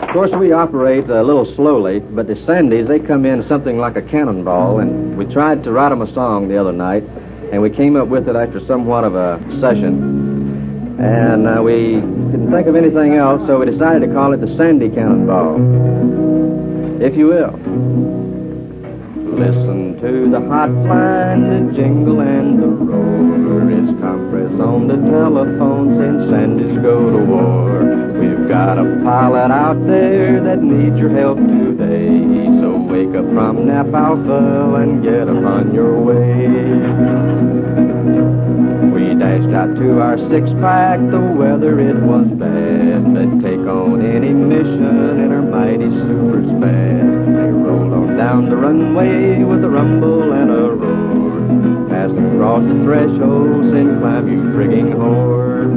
Of course, we operate a little slowly, but the Sandys, they come in something like a cannonball, and we tried to write them a song the other night, and we came up with it after somewhat of a session, and we didn't think of anything else, so we decided to call it the Sandy Cannonball, if you will. Listen to the hotline, the jingle and the roar. It's compress on the telephone since Sandy's go to war. We've got a pilot out there that needs your help today. So wake up from Nap Alpha and get on your way. We dashed out to our six-pack, the weather it was bad. But take on any mission in our mighty super spad. They rolled on down the runway with a rumble and a roar. Passed across the threshold, send climb you frigging horde.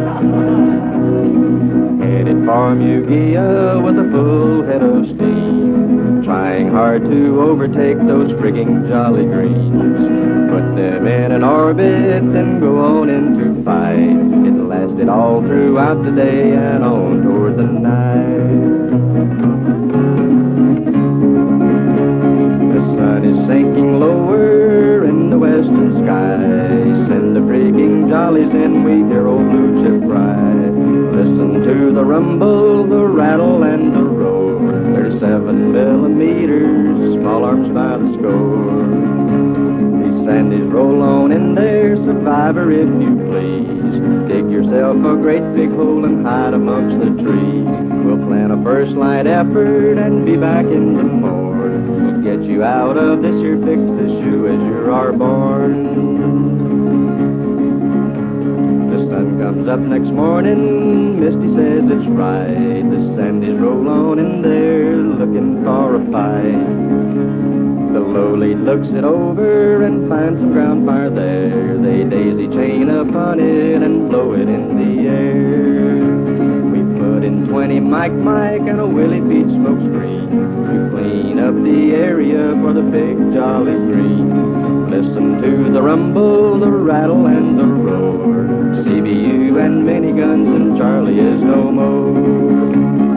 Headed for Mugia with a full head of steam, trying hard to overtake those frigging Jolly Greens. Put them in an orbit, then go on into fight. It lasted all throughout the day and on toward the night. The sun is sinking lower in the western sky. Send the frigging Jollies in, we hear old Blue Chip cry. Listen to the rumble, the rattle, and the roar. There's 7 millimeters, small arms by the score. These Sandys roll on in there, survivor if you please. Dig yourself a great big hole and hide amongst the trees. We'll plan a first light effort and be back in the morn. We'll get you out of this here fixed issue as you are born. Sun comes up next morning, Misty says it's right. The Sandys roll on in there, looking for a fight. The lowly looks it over and finds some ground fire there. They daisy chain upon it and blow it in the air. We put in 20 Mike and a Willie Beach smoke screen to clean up the area for the big Jolly Green. Listen to the rumble, the rattle, and the roar. CBU and miniguns and Charlie is no more.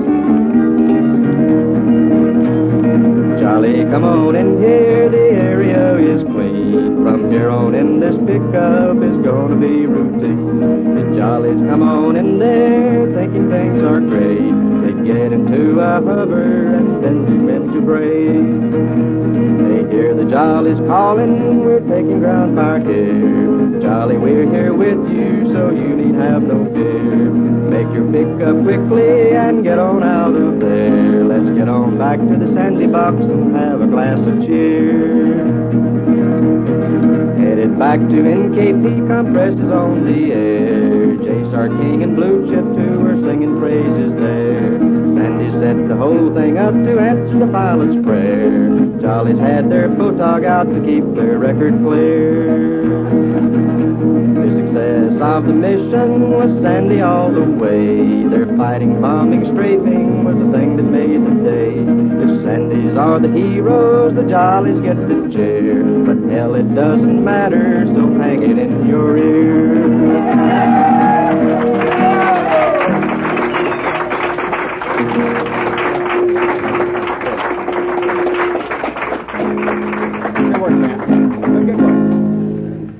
Charlie, come on in here, the area is clean. From here on in, this pickup is gonna be routine. The Jollies come on in there, thinking things are great. They get into a hover and then do into brave. They hear the Jollies calling, we're taking ground fire here. Jolly, we're here with you, so you need have no fear. Make your pickup quickly and get on out of there. Let's get on back to the Sandy box and have a glass of cheer. Headed back to NKP, Compressed is on the air. J-Star King and Blue Chip too were singing praises there. Sandy set the whole thing up to answer the pilot's prayer. Jollies had their photog out to keep their record clear. The success of the mission was Sandy all the way. Their fighting, bombing, strafing was the thing that made the day. The Sandys are the heroes, the Jollies get the cheer. But hell, it doesn't matter, so hang it in your